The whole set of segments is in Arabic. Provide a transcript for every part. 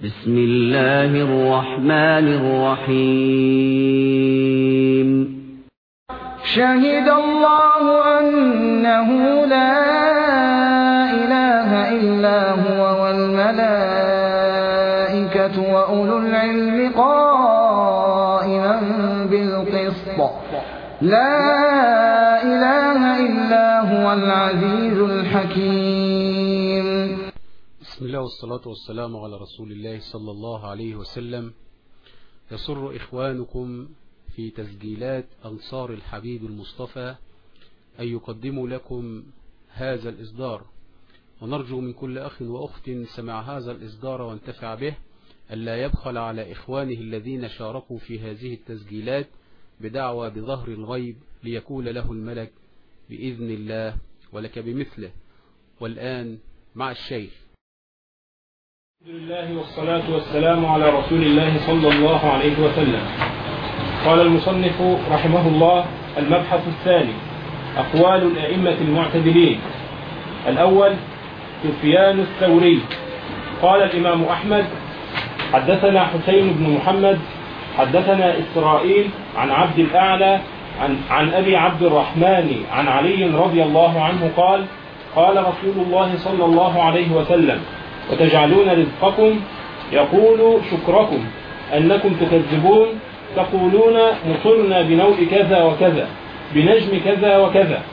بسم الله الرحمن الرحيم. شهد الله أنه لا إله إلا هو والملائكة وأولو العلم قائما بالقسط لا إله إلا هو العزيز الحكيم. بسم الله والصلاة والسلام على رسول الله صلى الله عليه وسلم. يسر إخوانكم في تسجيلات أنصار الحبيب المصطفى أن يقدموا لكم هذا الإصدار، ونرجو من كل أخ وأخت سمع هذا الإصدار وانتفع به ألا يبخل على إخوانه الذين شاركوا في هذه التسجيلات بدعوى بظهر الغيب ليكون له الملك بإذن الله ولك بمثله. والآن مع الشيخ. الحمد لله والصلاة والسلام على رسول الله صلى الله عليه وسلم. قال المصنف رحمه الله: المبحث الثاني: أقوال الأئمة المعتدلين. الأول: سفيان الثوري. قال الإمام أحمد: حدثنا حسين بن محمد حدثنا إسرائيل عن عبد الأعلى عن أبي عبد الرحمن عن علي رضي الله عنه قال: قال رسول الله صلى الله عليه وسلم: وتجعلون رزقكم يقول شكركم أنكم تكذبون تقولون مصرنا بنوء كذا وكذا بنجم كذا وكذا.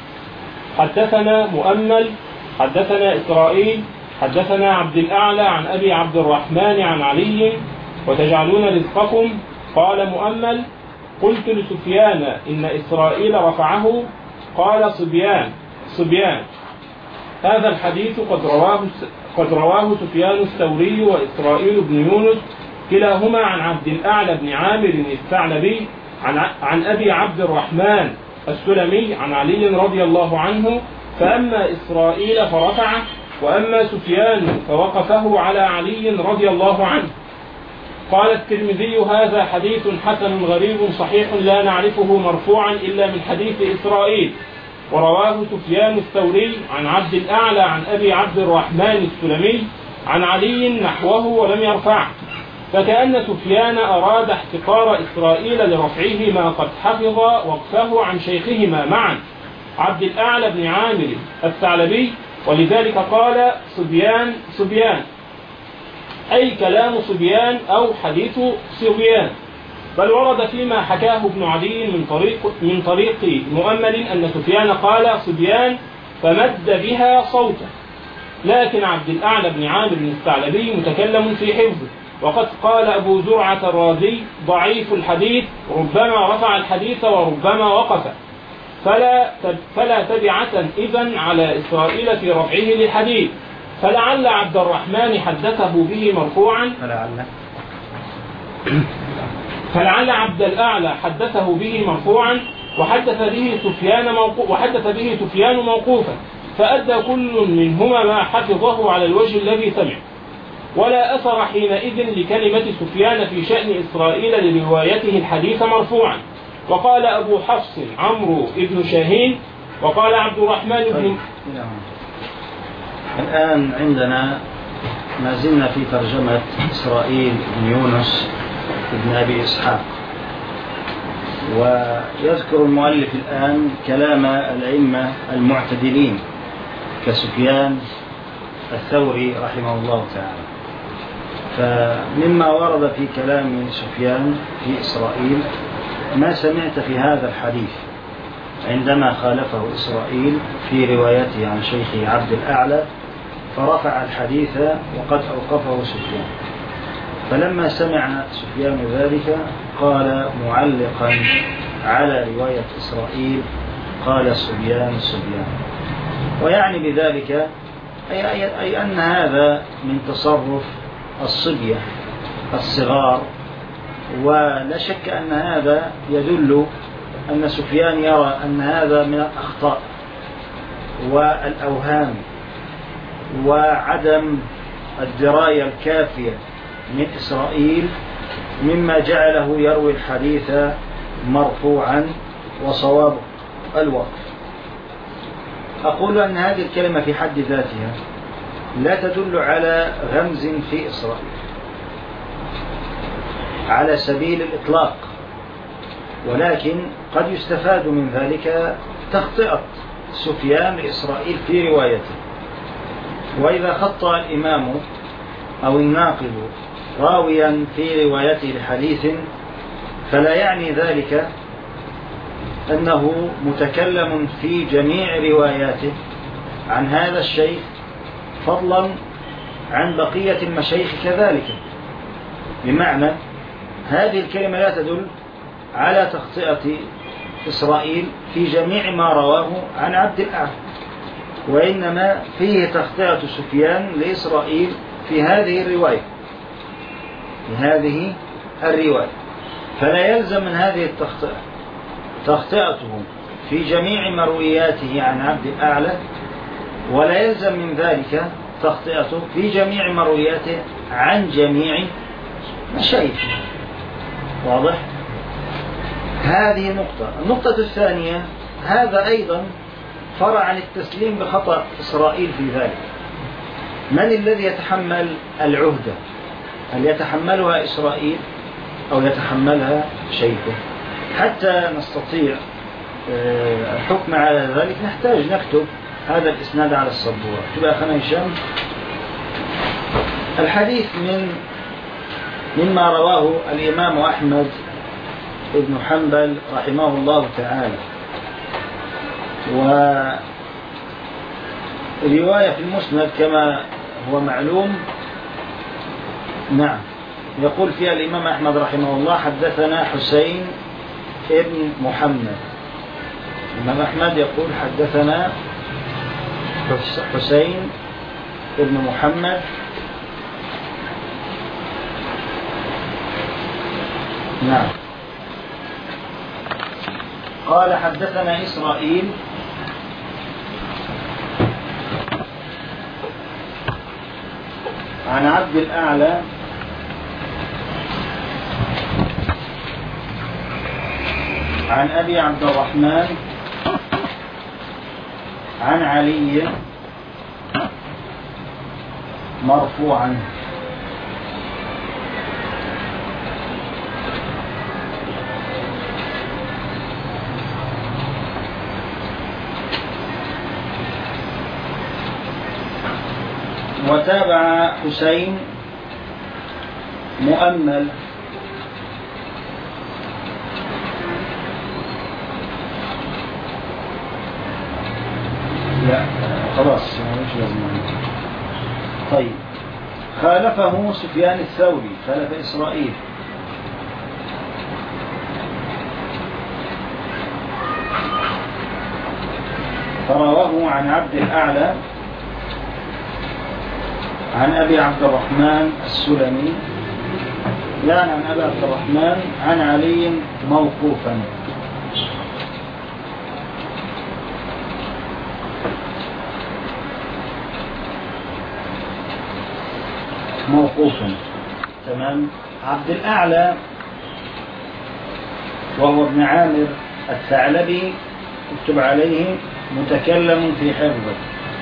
حدثنا مؤمل حدثنا إسرائيل حدثنا عبد الأعلى عن أبي عبد الرحمن عن علي: وتجعلون رزقكم. قال مؤمل: قلت لسفيان إن إسرائيل رفعه. قال: صبيان. هذا الحديث قد رواه سفيان الثوري وإسرائيل بن يونس كلاهما عن عبد الأعلى بن عامر الثعلبي عن أبي عبد الرحمن السلمي عن علي رضي الله عنه، فأما إسرائيل فرفعه، وأما سفيان فوقفه على علي رضي الله عنه. قال الترمذي: هذا حديث حسن غريب صحيح لا نعرفه مرفوعا إلا من حديث إسرائيل. ورواه سفيان الثوري عن عبد الأعلى عن أبي عبد الرحمن السلمي عن علي نحوه ولم يرفعه، فكأن سفيان أراد احتقار إسرائيل لرفعه ما قد حفظ وقفه عن شيخهما معا عبد الأعلى بن عامر الثعلبي، ولذلك قال صبيان أي كلام صبيان أو حديث صبيان. بل ورد فيما حكاه ابن عدي من طريق مؤمل أن سفيان قال صبيان فمد بها صوته، لكن عبد الأعلى بن عامر الثعلبي متكلم في حفظه. وقد قال أبو زرعة الرازي: ضعيف الحديث، ربما رفع الحديث وربما وقف، فلا تبعة إذن على إسرائيل في رفعه للحديث. فلعل عبد الرحمن حدثه به مرفوعا فلعل عبد الأعلى حدثه به مرفوعا وحدث به سفيان موقوفا، فأدى كل منهما ما حفظه على الوجه الذي سمع. ولا أثر حينئذ لكلمة سفيان في شأن إسرائيل لروايته الحديث مرفوعا. وقال أبو حفص عمرو بن شاهين وقال عبد الرحمن بن الآن عندنا ما زلنا في ترجمة إسرائيل بن يونس ابن أبي إسحاق، ويذكر المؤلف الآن كلام الأئمة المعتدلين كسفيان الثوري رحمه الله تعالى. فمما ورد في كلام سفيان في إسرائيل ما سمعت في هذا الحديث عندما خالفه إسرائيل في روايته عن شيخه عبد الأعلى فرفع الحديث وقد أوقفه سفيان. فلما سمع سفيان ذلك قال معلقا على رواية إسرائيل: قال صبيان. ويعني بذلك أي أن هذا من تصرف الصبية الصغار، ولا شك أن هذا يدل أن سفيان يرى أن هذا من الأخطاء والأوهام وعدم الدراية الكافية من إسرائيل مما جعله يروي الحديث مرفوعا وصواب الوقف. أقول أن هذه الكلمة في حد ذاتها لا تدل على غمز في إسرائيل، على سبيل الإطلاق، ولكن قد يستفاد من ذلك تخطئة سفيان لإسرائيل في روايته. وإذا خطأ الإمام أو الناقل راويا في روايته لحديث فلا يعني ذلك أنه متكلم في جميع رواياته عن هذا الشيخ، فضلا عن بقية المشايخ كذلك. بمعنى هذه الكلمة لا تدل على تخطئة إسرائيل في جميع ما رواه عن عبد الأعلى، وإنما فيه تخطئة سفيان لإسرائيل في هذه الرواية، فلا يلزم من هذه التخطئة تخطئته في جميع مروياته عن عبد الأعلى، ولا يلزم من ذلك تخطئته في جميع مروياته عن جميع مشايخه. واضح؟ هذه نقطة. النقطة الثانية، هذا أيضا فرع عن التسليم بخطأ إسرائيل في ذلك. من الذي يتحمل العهدة؟ هل يتحملها إسرائيل أو يتحملها شيخه؟ حتى نستطيع الحكم على ذلك نحتاج نكتب هذا الإسناد على السبورة. تبقى أخنا هشام الحديث مما رواه الإمام أحمد بن حنبل رحمه الله تعالى، ورواية في المسند كما هو معلوم. نعم، يقول فيها الإمام أحمد رحمه الله: حدثنا حسين ابن محمد. الإمام أحمد يقول: حدثنا حسين ابن محمد. نعم. قال: حدثنا إسرائيل عن عبد الأعلى عن أبي عبد الرحمن عن علي مرفوعا. وتابع حسين مؤمل لا خلاص مش لازم. طيب، خالفه سفيان الثوري، خالف إسرائيل. فرواه عن عبد الأعلى عن أبي عبد الرحمن السلمي، لا عن أبي عبد الرحمن عن علي موقوفا. تمام. عبد الأعلى وهو ابن عامر الثعلبي، اكتب عليه متكلم في حفظه.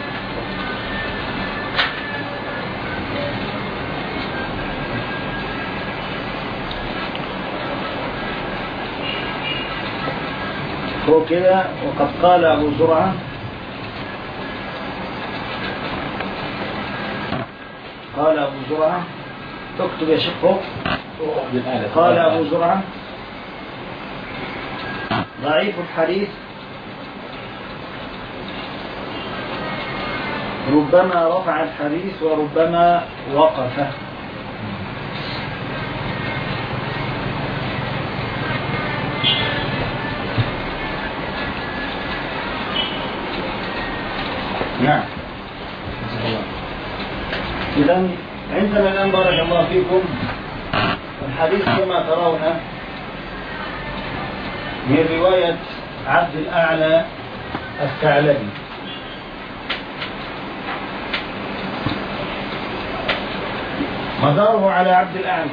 هو كده. وقد قال أبو زرعة، اكتب يا شيخ. قال أبو زرعة: ضعيف الحديث ربما رفع الحديث وربما وقفه. نعم. إذن عندنا الآن بارك الله فيكم الحديث كما ترون من رواية عبد الأعلى الثعلبي. مداره على عبد الأعلى،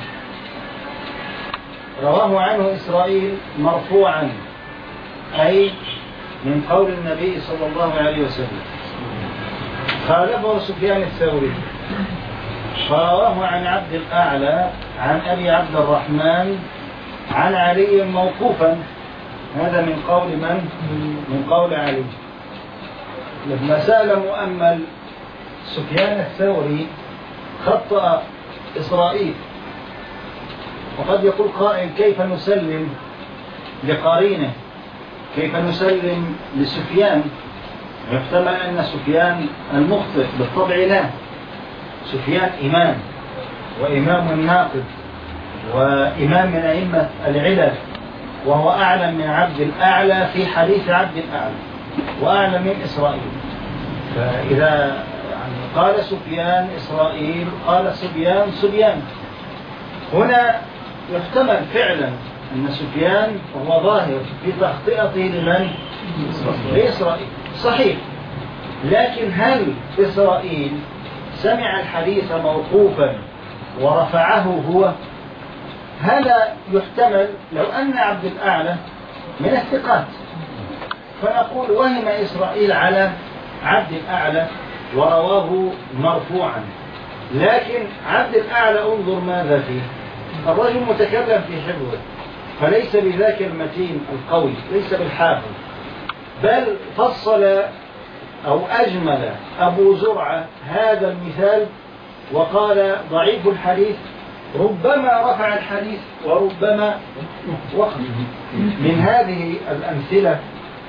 رواه عنه إسرائيل مرفوعا، أي من قول النبي صلى الله عليه وسلم. خالفه سفيان الثوري، فرواه عن عبد الأعلى عن أبي عبد الرحمن عن علي موقوفا. هذا من قول من؟ من قول علي. لما سأل مؤمل سفيان الثوري خطأ إسرائيل، وقد يقول قائل كيف نسلم لقرينه، كيف نسلم لسفيان؟ يحتمل أن سفيان المخطئ، بالطبع لا، سفيان إمام وإمام ناقد وإمام من أئمة العلل، وهو أعلم من عبد الأعلى في حديث عبد الأعلى وأعلم من إسرائيل. فإذا قال سفيان إسرائيل قال سفيان هنا يحتمل فعلا أن سفيان هو ظاهر في تخطئته لمن؟ لإسرائيل، صحيح. لكن هل إسرائيل سمع الحديث موقوفا ورفعه هو؟ هذا يحتمل لو أن عبد الأعلى من الثقات، فنقول وهم إسرائيل على عبد الأعلى ورواه مرفوعا. لكن عبد الأعلى انظر ماذا فيه، الرجل متكلم في حفظه، فليس بذاك المتين القوي، ليس بالحافظ، بل فصل أو أجمل أبو زرعة هذا المثال وقال ضعيف الحديث ربما رفع الحديث وربما وقف. من هذه الأمثلة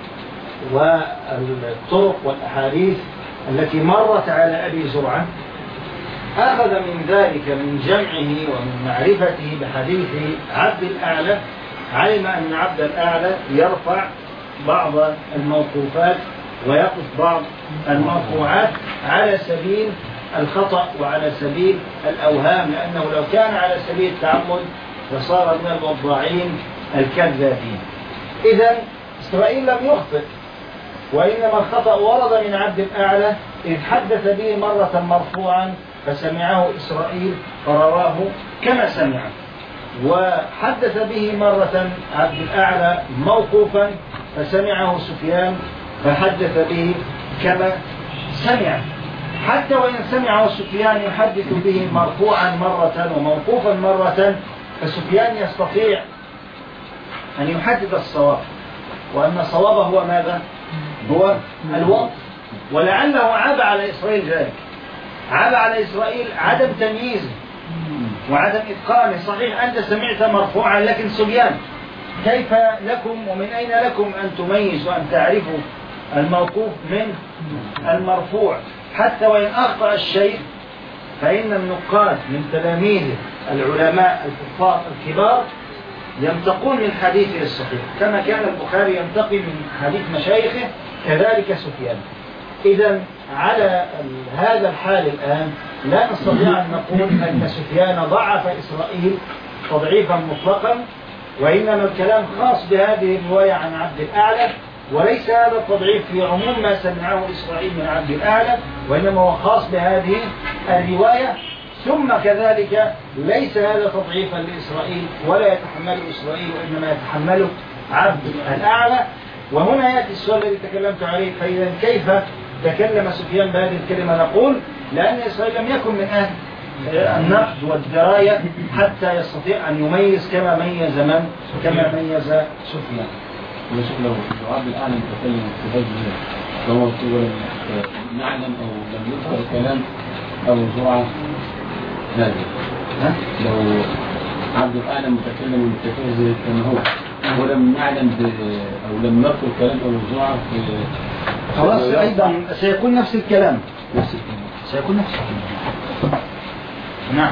والطرق والأحاديث التي مرت على أبي زرعة أخذ من ذلك من جمعه ومن معرفته بحديث عبد الأعلى، علم أن عبد الأعلى يرفع بعض الموقوفات ويقف بعض المرفوعات على سبيل الخطأ وعلى سبيل الأوهام، لأنه لو كان على سبيل التعمد فصار من الوضاعين الكذابين. إذن إسرائيل لم يخطئ، وإنما الخطأ ورد من عبد الأعلى إذ حدث به مرة مرفوعا فسمعه إسرائيل فرواه كما سمعه، وحدث به مرة عبد الأعلى موقوفا فسمعه سفيان فحدث به كما سمع. حتى وإن سمعه سفيان يحدث به مرفوعا مرة وموقوفا مرة، فسفيان يستطيع أن يحدد الصواب، وأن الصواب هو ماذا؟ هو الوقف. ولعله عاب على إسرائيل ذلك، عاب على إسرائيل عدم تمييزه وعدم إتقانه. صحيح أنت سمعت مرفوعا، لكن سفيان كيف لكم ومن أين لكم أن تميزوا وأن تعرفوا الموقوف من المرفوع؟ حتى وإن أخطأ الشيء فإن النقاد من تلاميذه العلماء الكفار الكبار ينتقون من حديثه الصحيح، كما كان البخاري ينتقي من حديث مشايخه كذلك سفيان. إذن على هذا الحال الآن لا نستطيع أن نقول أن سفيان ضعف إسرائيل تضعيفا مطلقا، وإنما الكلام خاص بهذه الرواية عن عبد الأعلى، وليس هذا التضعيف في عموم ما سمعه إسرائيل من عبد الأعلى، وإنما هو خاص بهذه الرواية. ثم كذلك ليس هذا تضعيفا لإسرائيل ولا يتحمله إسرائيل، وإنما يتحمله عبد الأعلى. وهنا يأتي السؤال الذي تكلمت عليه، فإذا كيف تكلم سفيان بهذه الكلمة؟ نقول لأن إسرائيل لم يكن من أهل النقد والدراية حتى يستطيع أن يميز كما ميز من؟ كما ميز سفيان. لو عبد الأعلى متكلم في هذه فهو ولم نعلم أو لم يذكر كلام أبو زرعة هذا، لو عبد الأعلى متكلم زي كما هو ولم نعلم أو لم نذكر كلام أبو زرعة خلاص أيضا سيكون نفس الكلام، سيكون نفس الكلام. نعم.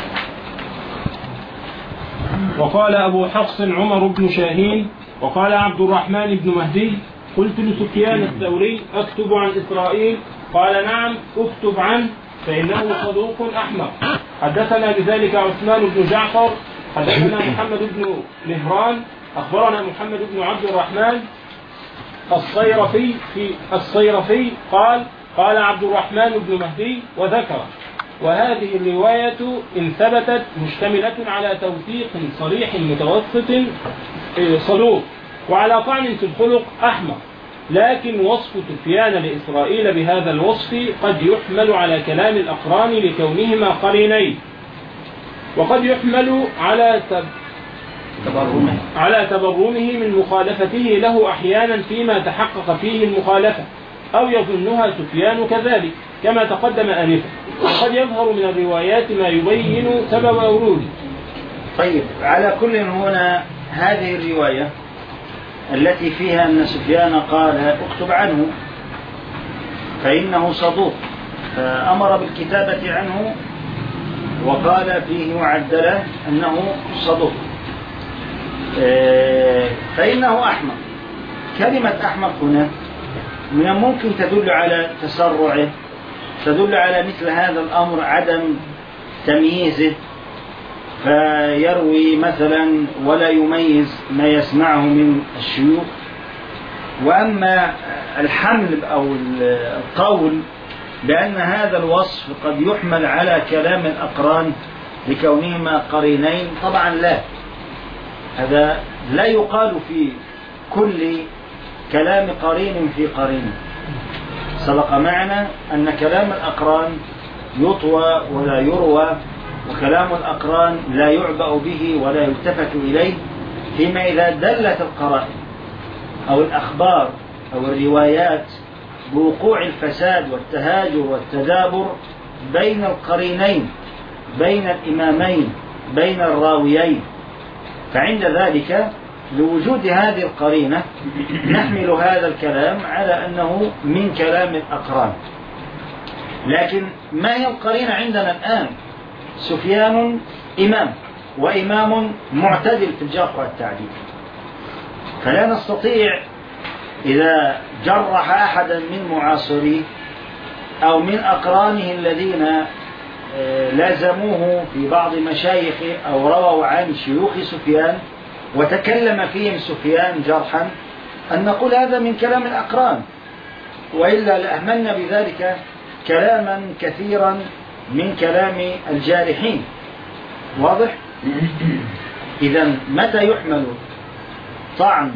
وقال أبو حفص عمر بن شاهين وقال عبد الرحمن بن مهدي قلت لسفيان الثوري أكتب عن إسرائيل؟ قال نعم اكتب عنه فإنه صدوق أحمق. حدثنا بذلك عثمان بن جعفر حدثنا محمد بن مهران أخبرنا محمد بن عبد الرحمن الصيرفي قال عبد الرحمن بن مهدي وذكر. وهذه الرواية إن ثبتت مشتملة على توثيق صريح متوسط صدوق، وعلى طعن في الخلق أحمق. لكن وصف سفيان لإسرائيل بهذا الوصف قد يحمل على كلام الأقران لكونهما قرينين، وقد يحمل على تبرمه من مخالفته له أحيانا فيما تحقق فيه المخالفة أو يظنها سفيان كذلك كما تقدم آنفا، وقد يظهر من الروايات ما يبين سبب وروده. طيب، على كل هنا هذه الرواية التي فيها أن سفيان قال اكتب عنه فإنه صدوق، فأمر بالكتابة عنه وقال فيه معدلة أنه صدوق، فإنه أحمق. كلمة أحمق هنا من الممكن تدل على تسرعه، تدل على مثل هذا الأمر عدم تمييزه، فيروي مثلا ولا يميز ما يسمعه من الشيوخ. وأما الحمل أو القول بأن هذا الوصف قد يحمل على كلام الأقران لكونهما قرينين، طبعا لا، هذا لا يقال في كل كلام قرين في قرين. سبق معنا أن كلام الأقران يطوى ولا يروى، وكلام الأقران لا يعبأ به ولا يلتفت إليه، فيما إذا دلت القرائن أو الأخبار أو الروايات بوقوع الفساد والتهاجر والتدابر بين القرينين، بين الإمامين، بين الراويين، فعند ذلك لوجود هذه القرينة نحمل هذا الكلام على أنه من كلام الأقران. لكن ما هي القرينة عندنا الآن؟ سفيان إمام، وإمام معتدل في الجرح والتعديل، فلا نستطيع إذا جرح أحدا من معاصريه أو من أقرانه الذين لازموه في بعض مشايخه أو رووا عن شيوخ سفيان وتكلم فيهم سفيان جرحا أن نقول هذا من كلام الأقران، وإلا لأهملنا بذلك كلاما كثيرا من كلام الجارحين. واضح؟ إذن متى يحمل طعن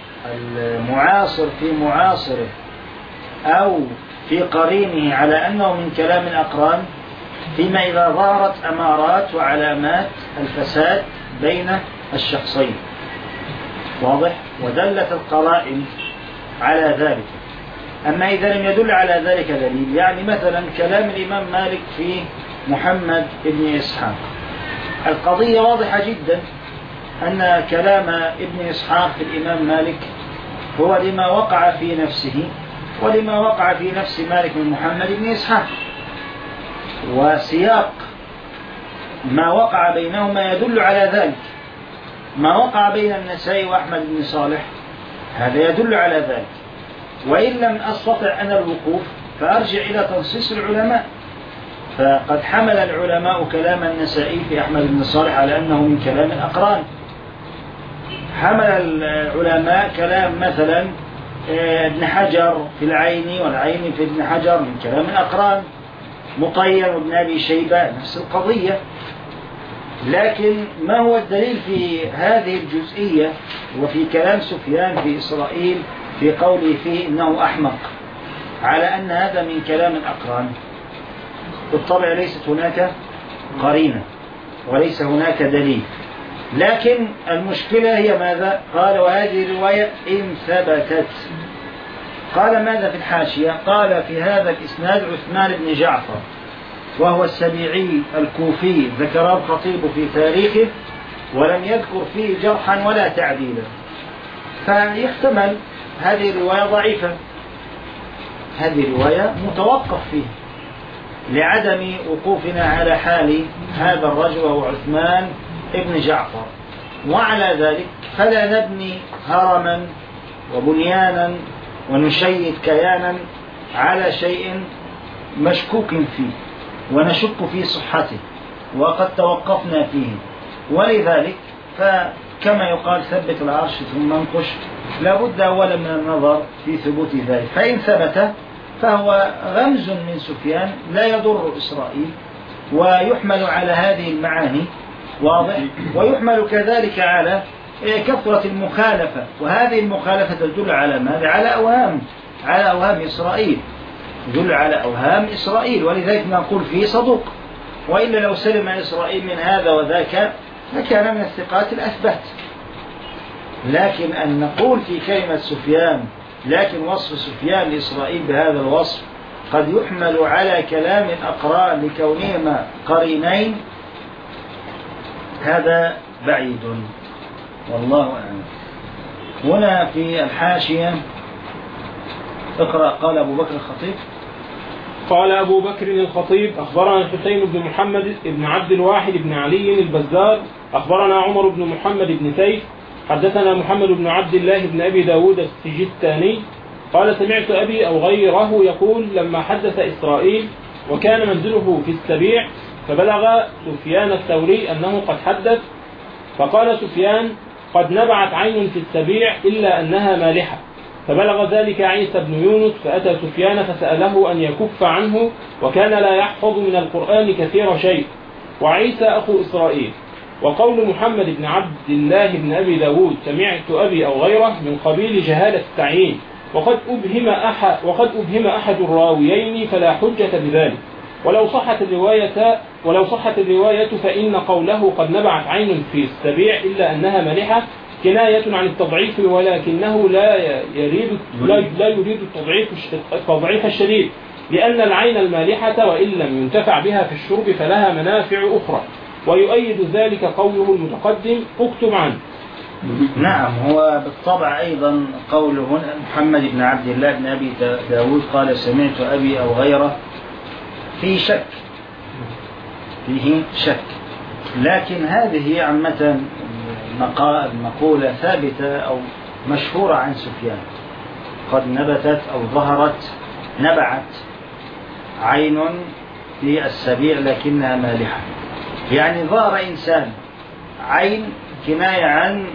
المعاصر في معاصره أو في قرينه على أنه من كلام الأقران؟ فيما إذا ظهرت أمارات وعلامات الفساد بين الشخصين. واضح؟ ودلت القرائن على ذلك. أما إذا لم يدل على ذلك دليل، يعني مثلا كلام الإمام مالك في محمد بن إسحاق، القضية واضحة جدا أن كلام ابن إسحاق في الإمام مالك هو لما وقع في نفسه ولما وقع في نفس مالك من محمد بن إسحاق، وسياق ما وقع بينهما يدل على ذلك. ما وقع بين النسائي وأحمد بن صالح هذا يدل على ذلك. وإن لم أستطع أنا الوقوف فأرجع إلى تنصيص العلماء، فقد حمل العلماء كلام النسائي في أحمد بن صالح على أنه من كلام الأقران. حمل العلماء كلام مثلا ابن حجر في العين والعين في ابن حجر من كلام الأقران. مطير وابن أبي شيبة نفس القضية. لكن ما هو الدليل في هذه الجزئية وفي كلام سفيان في إسرائيل في قوله فيه إنه أحمق على أن هذا من كلام الأقران؟ بالطبع ليست هناك قرينة وليس هناك دليل. لكن المشكلة هي ماذا؟ قال وهذه الرواية إن ثبتت. قال ماذا في الحاشية؟ قال في هذا الإسناد عثمان بن جعفر وهو السبيعي الكوفي، ذكره الخطيب في تاريخه ولم يذكر فيه جرحا ولا تعديلا، فيحتمل هذه الرواية ضعيفة، هذه الرواية متوقف فيه لعدم وقوفنا على حال هذا الرجل وهو عثمان ابن جعفر. وعلى ذلك فلا نبني هرما وبنيانا ونشيد كيانا على شيء مشكوك فيه ونشك في صحته وقد توقفنا فيه. ولذلك فكما يقال ثبت العرش ثم انقش، لا بد أولا من النظر في ثبوت ذلك. فإن ثبت فهو غمز من سفيان لا يضر إسرائيل ويحمل على هذه المعاني. واضح؟ ويحمل كذلك على كثرة المخالفة، وهذه المخالفة تدل على ماذا؟ على أوهام إسرائيل، يدل على أوهام إسرائيل، ولذلك نقول فيه صدوق، وإلا لو سلم إسرائيل من هذا وذاك لكان من الثقات الأثبات. لكن أن نقول في كلمة سفيان، لكن وصف سفيان لإسرائيل بهذا الوصف قد يحمل على كلام الأقران لكونهما قرينين، هذا بعيد، والله أعلم. هنا في الحاشية اقرأ. قال أبو بكر الخطيب: قال أبو بكر الخطيب: أخبرنا الحسين بن محمد بن عبد الواحد بن علي البزار، أخبرنا عمر بن محمد بن سيف، حدثنا محمد بن عبد الله بن أبي داود السجستاني قال: سمعت أبي أو غيره يقول لما حدث إسرائيل وكان منزله في السبيع فبلغ سفيان الثوري أنه قد حدث، فقال سفيان: قد نبعت عين في السبيع إلا أنها مالحة. فبلغ ذلك عيسى بن يونس فأتى سفيان فسأله أن يكف عنه، وكان لا يحفظ من القرآن كثير شيء، وعيسى أخو إسرائيل. وقول محمد بن عبد الله بن أبي داود سمعت أبي أو غيره من قبيل جهالة التعيين، وقد أبهم أحد الراويين فلا حجة بذلك. ولو صحت الرواية فإن قوله قد نبعت عين في السبيع إلا أنها مالحة كناية عن التضعيف، ولكنه لا يريد التضعيف الشديد، لأن العين المالحة وإن لم ينتفع بها في الشرب فلها منافع أخرى. ويؤيد ذلك قوله المتقدم: اكتب عنه. نعم، هو بالطبع أيضا قوله محمد بن عبد الله بن أبي داود قال سمعت أبي أو غيره فيه شك، لكن هذه عامة مقولة ثابتة أو مشهورة عن سفيان: قد نبتت أو نبعت عين في السبيع لكنها مالحة، يعني ظهر إنسان، عين كناية عن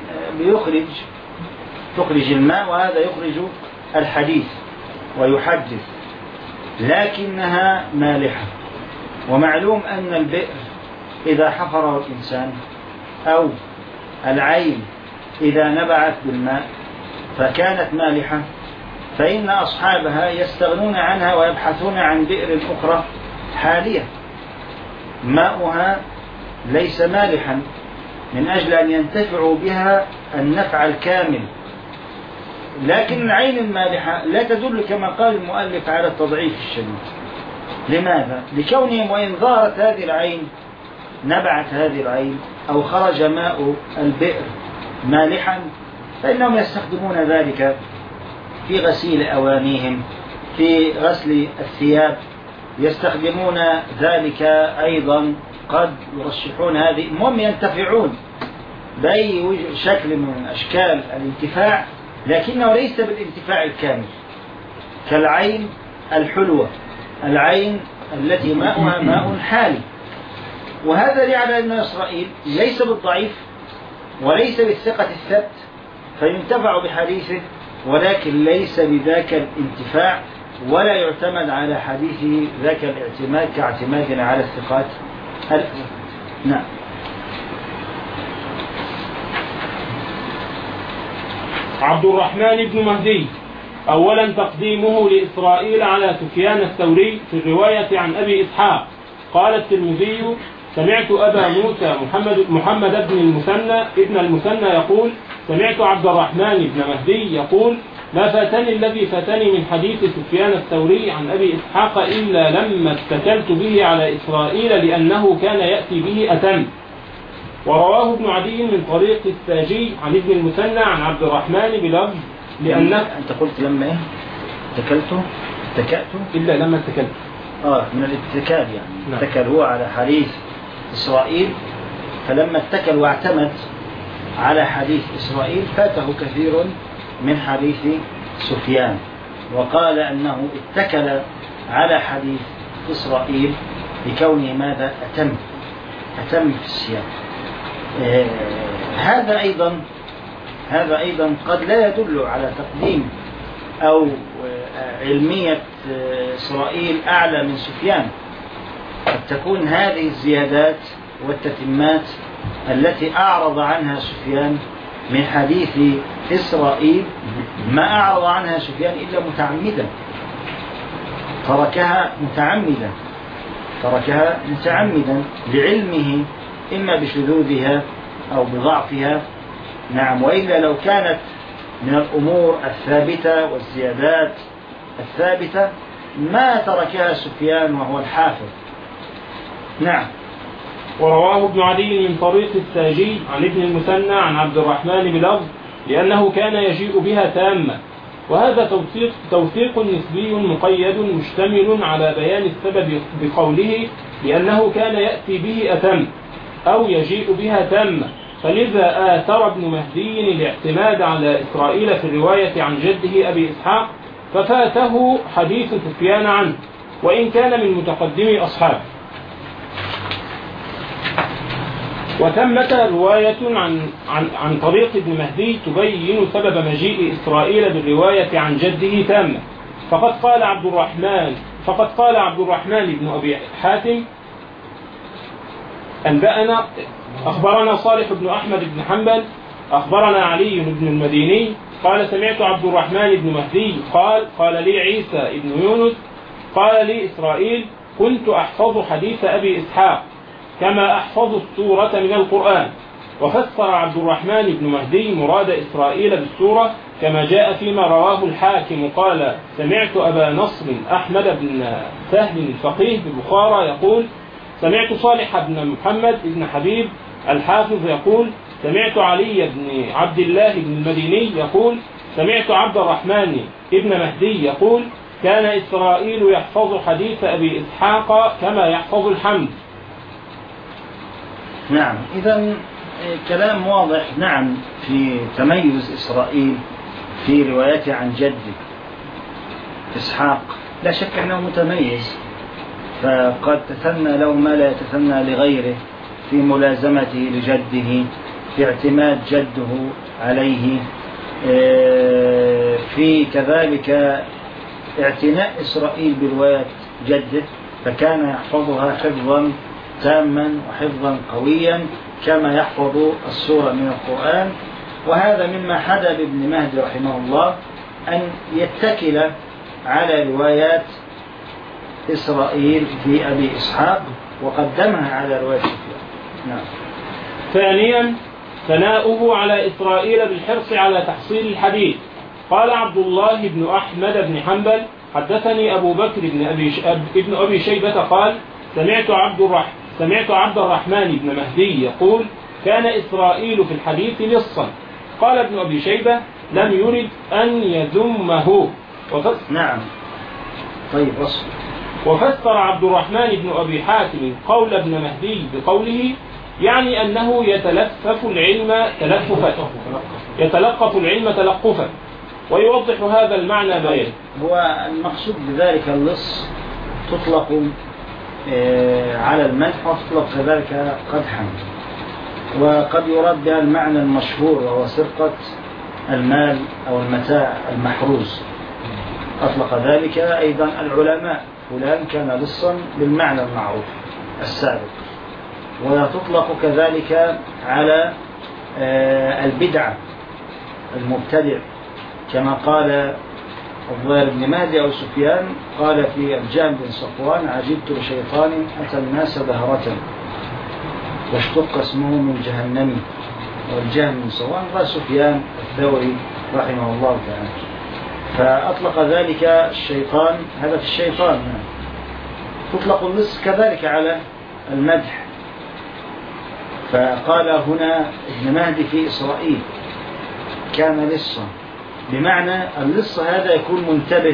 تخرج الماء، وهذا يخرج الحديث ويحدث، لكنها مالحة. ومعلوم أن البئر إذا حفره الإنسان أو العين إذا نبعت بالماء فكانت مالحة، فإن أصحابها يستغنون عنها ويبحثون عن بئر أخرى حالية ماؤها ليس مالحا، من أجل أن ينتفعوا بها النفع الكامل. لكن العين المالحة لا تدل كما قال المؤلف على التضعيف الشديد. لماذا؟ لكونهم وإن ظهرت هذه العين، نبعت هذه العين أو خرج ماء البئر مالحا، فإنهم يستخدمون ذلك في غسيل أوانيهم، في غسل الثياب، يستخدمون ذلك أيضا، قد يرشحون هذه، المهم ينتفعون بأي شكل من أشكال الانتفاع، لكنه ليس بالانتفاع الكامل، كالعين الحلوة، العين التي ماؤها ماء حالي. وهذا لعل أن إسرائيل ليس بالضعيف وليس بالثقة الثبت فينتفع بحديثه، ولكن ليس بذاك الانتفاع، ولا يعتمد على حديثه ذاك الاعتماد كاعتمادنا على الثقات. نعم. عبد الرحمن بن مهدي: أولا تقديمه لإسرائيل على سفيان الثوري في الرواية عن أبي إسحاق. قال الترمذي: سمعت أبا موسى محمد ابن المثنى يقول: سمعت عبد الرحمن بن مهدي يقول: ما فاتني الذي فاتني من حديث سفيان الثوري عن أبي إسحاق إلا لما اتكلت به على إسرائيل لأنه كان يأتي به أتم. ورواه ابن عدي من طريق الساجي عن ابن المثنى عن عبد الرحمن بلفظ لأنه. أنت قلت لما إيه؟ اتكأت إلا لما اتكلت. من الاتكال يعني. نعم. اتكل هو على حديث إسرائيل، فلما اتكل واعتمد على حديث إسرائيل فاته كثير من حديث سفيان، وقال أنه اتكل على حديث إسرائيل لكونه ماذا؟ أتم في السياق. هذا أيضا قد لا يدل على تقديم أو علمية إسرائيل أعلى من سفيان، قد تكون هذه الزيادات والتتمات التي أعرض عنها سفيان من حديث إسرائيل ما أعرض عنها سفيان إلا متعمدا، تركها متعمدا لعلمه إما بشذوذها أو بضعفها. نعم، وإلا لو كانت من الأمور الثابتة والزيادات الثابتة ما تركها سفيان وهو الحافظ. نعم. ورواه ابن عدي من طريق الساجي عن ابن المثنى عن عبد الرحمن بلفظ لأنه كان يجيء بها تامة، وهذا توثيق نسبي مقيد مشتمل على بيان السبب بقوله لأنه كان يأتي به أتم أو يجيء بها تامة، فلذا آثر ابن مهدي الاعتماد على إسرائيل في الرواية عن جده أبي إسحاق، ففاته حديث سفيان عنه وإن كان من متقدمي أصحابه. وثمة رواية عن طريق ابن مهدي تبين سبب مجيء إسرائيل بالرواية عن جده تامة. فقد قال عبد الرحمن بن أبي حاتم أخبرنا صالح بن أحمد بن حنبل أخبرنا علي بن المديني قال سمعت عبد الرحمن بن مهدي قال لي عيسى بن يونس قال لي إسرائيل كنت أحفظ حديث أبي إسحاق كما أحفظ السورة من القرآن. وفسر عبد الرحمن بن مهدي مراد إسرائيل بالسورة كما جاء فيما رواه الحاكم قال سمعت أبا نصر أحمد بن سهل الفقيه ببخارى يقول سمعت صالح بن محمد بن حبيب الحافظ يقول سمعت علي بن عبد الله بن المديني يقول سمعت عبد الرحمن بن مهدي يقول كان إسرائيل يحفظ حديث أبي إسحاق كما يحفظ الحمد. نعم، إذن كلام واضح. نعم، في تميز إسرائيل في روايته عن جده إسحاق لا شك أنه متميز، فقد تثنى له ما لا يتثنى لغيره في ملازمته لجده، في اعتماد جده عليه، في كذلك اعتناء إسرائيل برواية جده، فكان يحفظها حفظا تاما وحفظا قويا كما يحفظ السورة من القرآن. وهذا مما حدا بابن مهدي رحمه الله أن يتكل على روايات إسرائيل في أبي إسحاق وقدمها على رواية سفيان. نعم. ثانيا ثناؤه على إسرائيل بالحرص على تحصيل الحديث. قال عبد الله بن أحمد بن حنبل حدثني أبو بكر بن أبي شيبة قال سمعت عبد الرحمن بن مهدي يقول كان إسرائيل في الحديث لصا. قال ابن أبي شيبة لم يرد أن يذمه. نعم. طيب وفسر عبد الرحمن بن أبي حاتم قول ابن مهدي بقوله يعني أنه يتلقف العلم تلقفا، ويوضح هذا المعنى بيان. هو المقصود بذلك اللص تطلق على المدح وتطلق كذلك قدحا، وقد يراد بها المعنى المشهور وهو سرقة المال أو المتاع المحروز. أطلق ذلك أيضا العلماء فلان كان لصا بالمعنى المعروف السابق. وتطلق كذلك على البدعة المبتدع كما قال الظاهر بن مهدي أو سفيان قال في الجهم بن صفوان عجبت لشيطان أتى الناس دهرة واشتق اسمه من جهنم. والجهم بن صفوان قال سفيان الثوري رحمه الله تعالى، فأطلق ذلك الشيطان. هذا في الشيطان. تطلق اللص كذلك على المدح. فقال هنا ابن مهدي في إسرائيل كان لصا، بمعنى اللص هذا يكون منتبه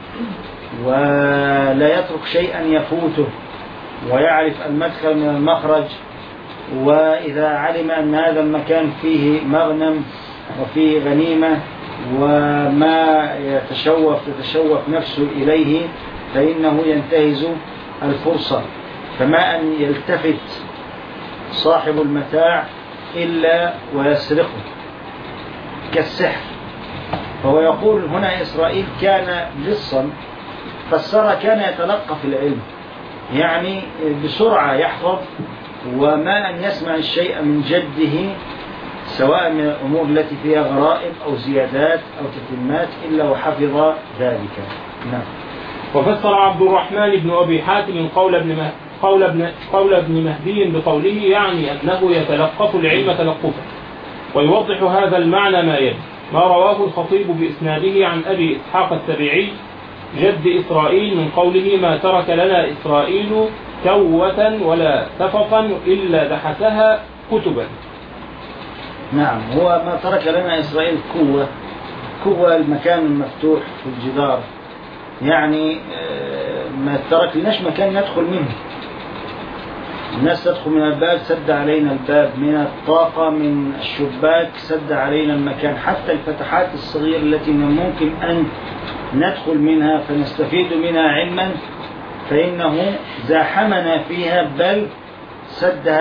ولا يترك شيئا يفوته ويعرف المدخل من المخرج، وإذا علم أن هذا المكان فيه مغنم وفيه غنيمة وما تتشوف نفسه إليه فإنه ينتهز الفرصة، فما أن يلتفت صاحب المتاع إلا ويسرقه كالسحر. فهو يقول هنا إسرائيل كان لصا، فسر كان يتلقف العلم، يعني بسرعة يحفظ، وما أن يسمع الشيء من جده سواء من الأمور التي فيها غرائب أو زيادات أو تتمات إلا وحفظ ذلك. نعم. وفسر عبد الرحمن بن أبي حاتم قول ابن مهدي بقوله يعني أنه يتلقف العلم تلقفا. ويوضح هذا المعنى ما يلي: ما رواه الخطيب بإسناده عن أبي إسحاق السبيعي جد إسرائيل من قوله ما ترك لنا إسرائيل كوة ولا تفقا إلا دحسها كتبا. نعم، هو ما ترك لنا إسرائيل كوة المكان المفتوح في الجدار، يعني ما ترك لناش مكان ندخل منه. الناس تدخل من الباب سد علينا الباب، من الطاقة من الشباك سد علينا المكان، حتى الفتحات الصغيرة التي ممكن أن ندخل منها فنستفيد منها علما فإنه زاحمنا فيها بل سدها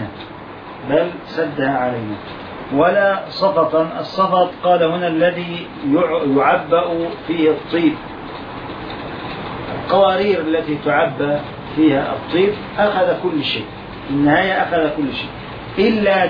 علينا. ولا صفطا. الصفط قال هنا الذي يعبأ فيه الطيب، القوارير التي تعبأ فيها الطيب أخذ كل شيء، النهاية أخذ كل شيء إلا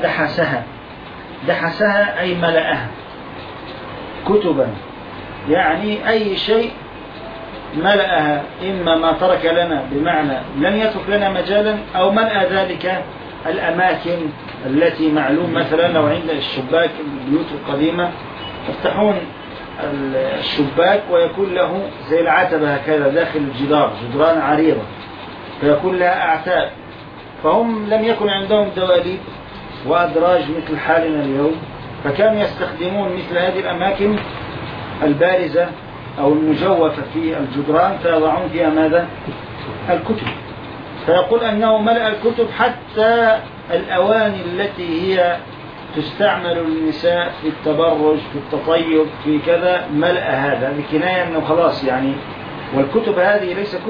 دحسها أي ملأها كتبا، يعني أي شيء ملأها، إما ما ترك لنا بمعنى لم يترك لنا مجالا، أو ملأ ذلك الأماكن التي معلوم. مثلا لو عند الشباك البيوت القديمة يفتحون الشباك ويكون له زي العتبة هكذا داخل الجدار، جدران عريضة فيكون لها أعتاب، فهم لم يكن عندهم دواليب وأدراج مثل حالنا اليوم، فكانوا يستخدمون مثل هذه الأماكن البارزة أو المجوفة في الجدران فيضعون فيها ماذا؟ الكتب. فيقول أنه ملأ الكتب حتى الأواني التي هي تستعمل النساء في التبرج في التطيب في كذا، ملأ هذا بكناية أنه خلاص يعني. والكتب هذه ليست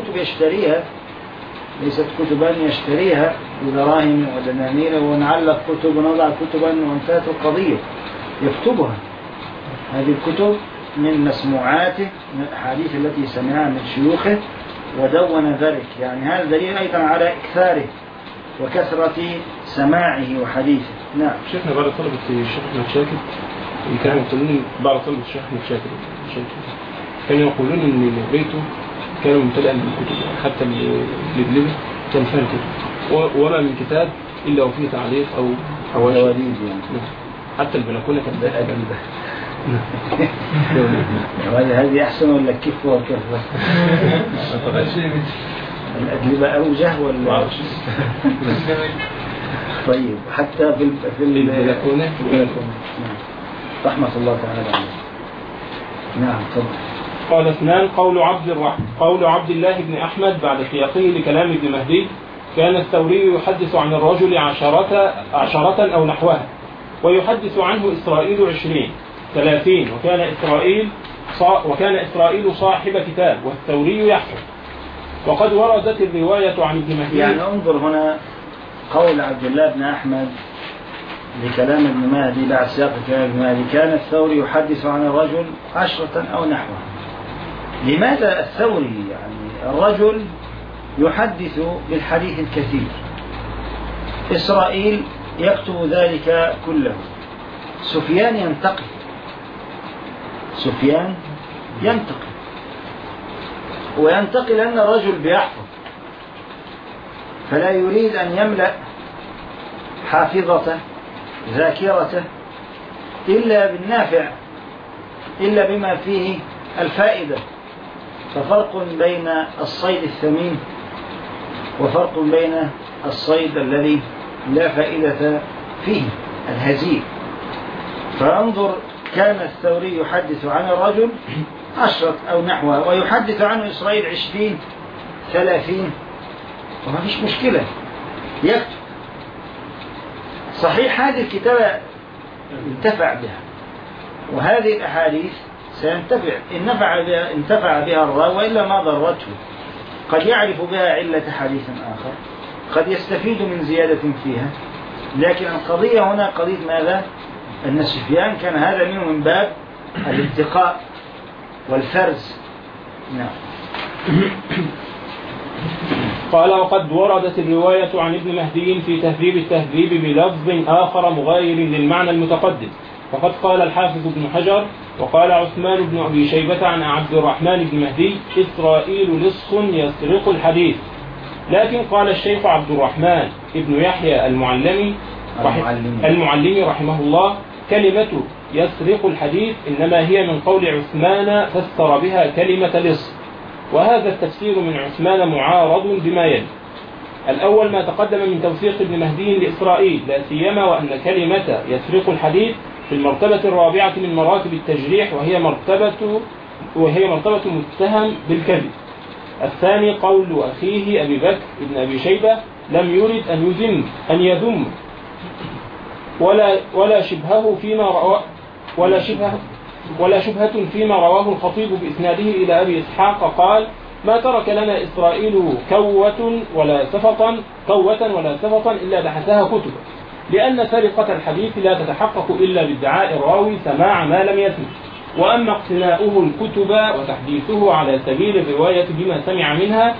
كتبا يشتريها بدراهم ودنانير ونعلق كتب ونضع كتبا وانتهت القضية، يكتبها. هذه الكتب من مسموعاته، من الأحاديث التي سمعها من شيوخه ودون ذلك، يعني هذا دليل أيضا على إكثاره وكثرة سماعه وحديثه. نعم. شيخنا بعض طلبة الشيخ أحمد شاكر كانوا يقولون، بعض طلبة الشيخ أحمد شاكر كانوا يقولون إن بيته كان ممتلئا بالكتب، حتى اللبلبة كان فيها الكتب، وما من كتاب إلا وفيه تعليق أو حواشي يعني. حتى البلكونة كانت أجلبة. هذه أحسن ولا كيف وكيف؟ الأجلبة أوجه ولا؟ طيب حتى في البلكونة. رحمة الله تعالى عليه. نعم تفضل. قال اثنان. قول عبد الله بن أحمد بعد سياقه لكلام ابن مهدي: كان الثوري يحدث عن الرجل عشرة أو نحوها، ويحدث عنه إسرائيل 20 30، وكان إسرائيل صاحب كتاب والثوري يحفظ. وقد وردت الرواية عن ابن مهدي. يعني انظر هنا قول عبد الله بن أحمد لكلام ابن مهدي بعد سياق كلام ابن مهدي: كان الثوري يحدث عن الرجل 10 أو نحوها. لماذا الثوري؟ يعني الرجل يحدث بالحديث الكثير، إسرائيل يكتب ذلك كله، سفيان ينتقل وينتقل لأن الرجل بيحفظ، فلا يريد أن يملأ حافظته ذاكرته إلا بالنافع، إلا بما فيه الفائدة. ففرق بين الصيد الثمين وفرق بين الصيد الذي لا فائدة فيه الهزيل. فانظر، كان الثوري يحدث عن الرجل 10 أو نحوها، ويحدث عنه إسرائيل 20 30، وما فيش مشكلة يكتب. صحيح هذه الكتابة انتفع بها، وهذه الأحاديث سينتفع إن انتفع بها الراوي، وإلا ما ضرته. قد يعرف بها علة حديث آخر، قد يستفيد من زيادة فيها، لكن القضية هنا قضية ماذا؟ أن سفيان كان هذا منه من باب الانتقاء والفرز. نعم. قال وقد وردت الرواية عن ابن مهدي في تهذيب التهذيب بلفظ آخر مغاير للمعنى المتقدم، فقد قال الحافظ ابن حجر وقال عثمان بن أبي شيبة عن عبد الرحمن بن مهدي إسرائيل لص يسرق الحديث. لكن قال الشيخ عبد الرحمن ابن يحيى المعلمي رحمه الله كلمة يسرق الحديث إنما هي من قول عثمان فسر بها كلمة لص، وهذا التفسير من عثمان معارض بما يلي. الأول ما تقدم من توثيق ابن مهدي لإسرائيل، لا سيما وأن كلمة يسرق الحديث في المرتبة الرابعة من مراتب التجريح، وهي مرتبة متهم بالكذب. الثاني قول أخيه أبي بكر ابن أبي شيبة لم يرد أن يذم ولا شبهة فيما رواه الخطيب بإسناده إلى أبي إسحاق قال ما ترك لنا إسرائيل كوة ولا سفطا إلا بحثها كتبا، لأن سرقة الحديث لا تتحقق إلا بادعاء الراوي سماع ما لم يسمع، وأما اقتناؤه الكتب وتحديثه على سبيل الرواية بما سمع منها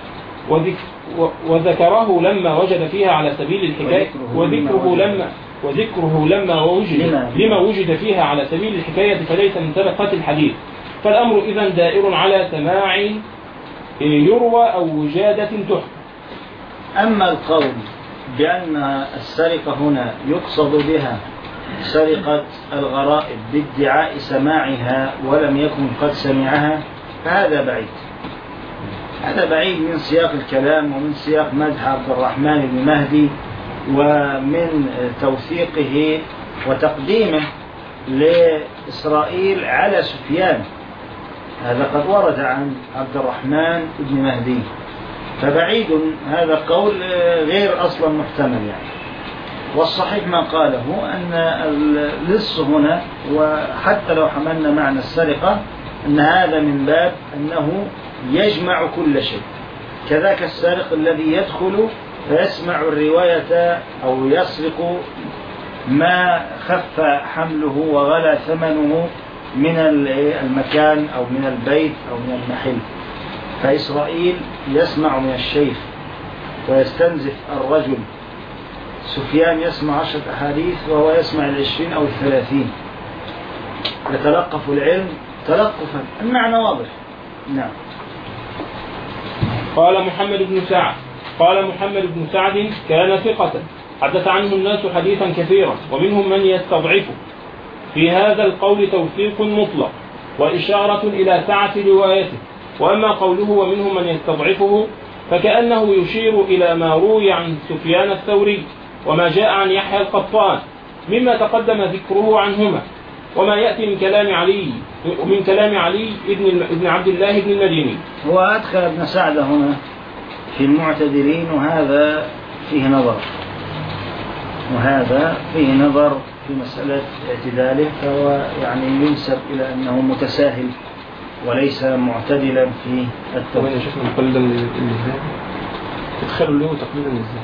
وذكره لما وجد فيها على سبيل الحكاية وذكره لما وجد فيها على سبيل الحكاية فليس من سرقة الحديث، فالأمر إذن دائر على سماع يروى أو وجادة تحكم. أما القول بأن السرقة هنا يقصد بها سرقة الغرائب بادعاء سماعها ولم يكن قد سمعها فهذا بعيد. هذا بعيد من سياق الكلام ومن سياق مدح عبد الرحمن بن مهدي ومن توثيقه وتقديمه لإسرائيل على سفيان. هذا قد ورد عن عبد الرحمن بن مهدي، فبعيد هذا قول غير أصلا محتمل يعني. والصحيح ما قاله أن اللص هنا، وحتى لو حملنا معنى السرقة، أن هذا من باب أنه يجمع كل شيء، كذاك السارق الذي يدخل فيسمع الرواية أو يسرق ما خف حمله وغلى ثمنه من المكان أو من البيت أو من المحل. فإسرائيل يسمع من الشيخ ويستنزف الرجل، سفيان يسمع 10 أحاديث وهو يسمع 20 أو 30، يتلقف العلم تلقفا. المعنى واضح. نعم. قال محمد بن سعد كان ثقة حدث عنه الناس حديثا كثيرا ومنهم من يستضعفه. في هذا القول توثيق مطلق وإشارة إلى سعة روايته، وأما قوله ومنهم من يستضعفه فكأنه يشير إلى ما روي عن سفيان الثوري وما جاء عن يحيى القطان مما تقدم ذكره عنهما، وما يأتي من كلام علي ابن عبد الله بن المديني. هو أدخل ابن سعد هنا في المعتدلين، وهذا فيه نظر في مسألة اعتداله، فهو يعني ينسب إلى أنه متساهل وليس معتدلا في التوحيد. وين شفنا مقلدا للنزاع تدخلوا له تقليدا للنزاع.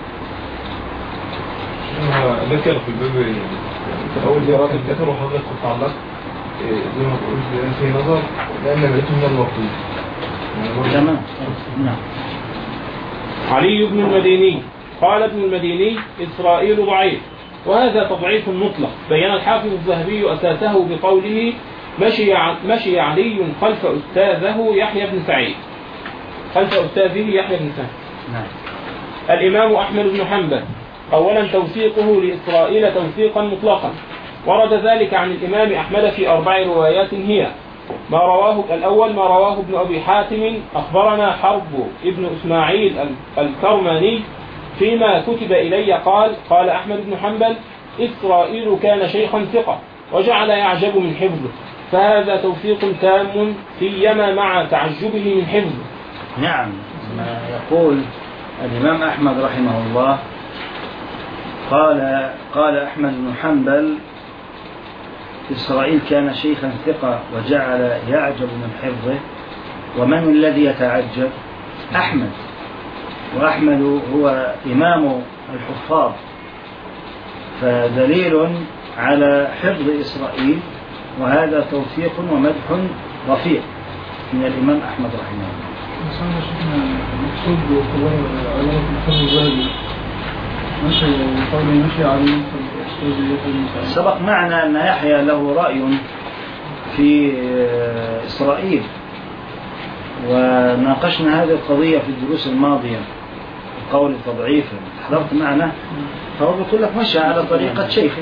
ذكر في الباب يعني أول زيارات الذكر وحضرتك كنت علق زي ما تقول في نظر لأن بقيته من الموقوف. تمام. نعم. علي بن المديني قال ابن المديني إسرائيل ضعيف، وهذا تضعيف مطلق. بين الحافظ الذهبي أساسه بقوله مشي علي خلف أستاذه يحيى بن سعيد. نعم. الإمام أحمد بن حنبل أولا توثيقه لإسرائيل توثيقا مطلقا، ورد ذلك عن الإمام أحمد في 4 روايات هي الأول ما رواه ابن أبي حاتم أخبرنا حرب ابن إسماعيل الكرماني فيما كتب إلي قال أحمد بن حنبل إسرائيل كان شيخا ثقة وجعل يعجب من حفظه، فهذا توثيق تام سيما مع تعجبه من حفظه. نعم. ما يقول الإمام أحمد رحمه الله قال أحمد بن حنبل إسرائيل كان شيخا ثقة وجعل يعجب من حفظه. ومن الذي يتعجب؟ أحمد، وأحمد هو إمام الحفاظ، فدليل على حفظ إسرائيل، وهذا توثيق ومدح رفيع من الإمام أحمد رحمه الله. مثلا شفنا مقصود باعتبار علاقة الحفظ الذهبي ماشي قولي ماشي على الأستاذ يحيى. سبق معنا أن يحيى له رأي في إسرائيل، وناقشنا هذه القضية في الدروس الماضية قول تضعيفا، حضرت معنا، فهو بيقول لك مشى على طريقة شيخه.